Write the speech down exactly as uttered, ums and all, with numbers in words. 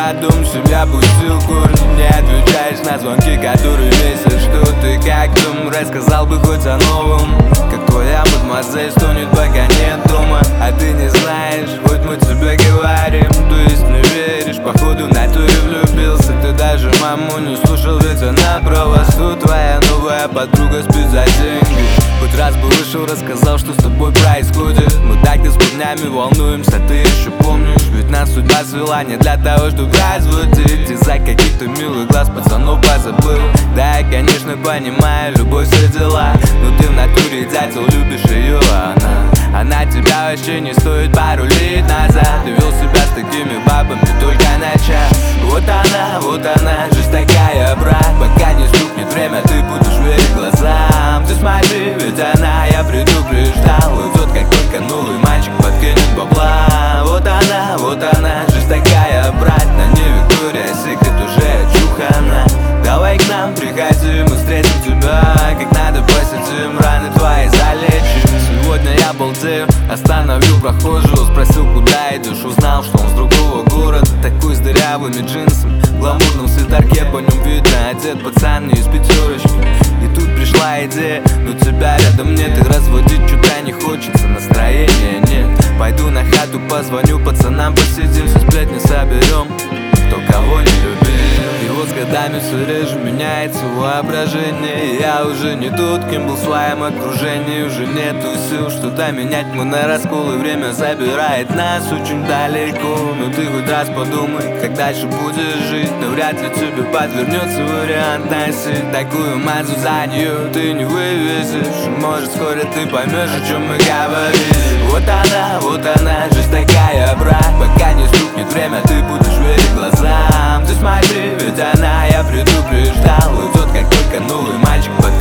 на дом, семья пустил корни. Не отвечаешь на звонки, которые месяц ждут. Ты как там рассказал бы хоть о новом? Как твоя мадемуазель стонет, пока нет дома. А ты не знаешь, хоть мы тебе говорим. То есть не веришь, походу на туре влюбился. Ты даже маму не слушал, ведь она права. Тут твоя новая подруга спит за деньги. Хоть раз бы вышел, рассказал, что с тобой происходит. Мы так-то с парнями волнуемся, ты еще помнишь? Ведь нас судьба свела не для того, чтобы разводить. Из-за каких-то милых глаз пацанов позабыл. Да, я, конечно, понимаю, любовь все дела. Но ты в натуре дятел, любишь ее, а она Она тебя вообще не стоит пару лет назад. Ты вел себя с такими бабами только на час. Вот она, вот она, жизнь такая, брат. Пока не стукнет время, ты будешь верить глазам. Ты смотри, ведь она, я предупреждал. Уйдет, как только новый мальчик подкинет бабла. Вот она, вот она, жизнь такая, брат. На ней Виктория Секрет уже чухана. Давай к нам, приходи, мы встретим тебя. Как надо посетим, раны твои залечим. Сегодня я балдею, остановил прохожего. Спросил, куда идешь, узнал, что он с другого города. Такой с дырявыми джинсами, в гламурном свитерке. По нем видно, одет пацан из пятерочки. И тут пришла идея, но тебя рядом нет. И разводить что-то не хочется, настроения нет. Пойду на хату, позвоню пацанам, посидим, все сплетни соберем, кто кого не любит. И вот с годами все реже меняется воображение. Я уже не тот, кем был в своем окружении. Уже нету сил что-то менять, мы на раскол. И время забирает нас очень далеко. Но ты хоть раз подумай, как дальше будешь жить. Но вряд ли тебе подвернется вариант носить такую мазу, за нее ты не вывезешь. Может, скоро ты поймешь, о чем мы говорили. Вот она, вот она, жизнь такая, брат. Пока не стукнет время, ты будешь верить глазам. Ты смотри, ведь она, я предупреждал. Уйдет, как только новый мальчик под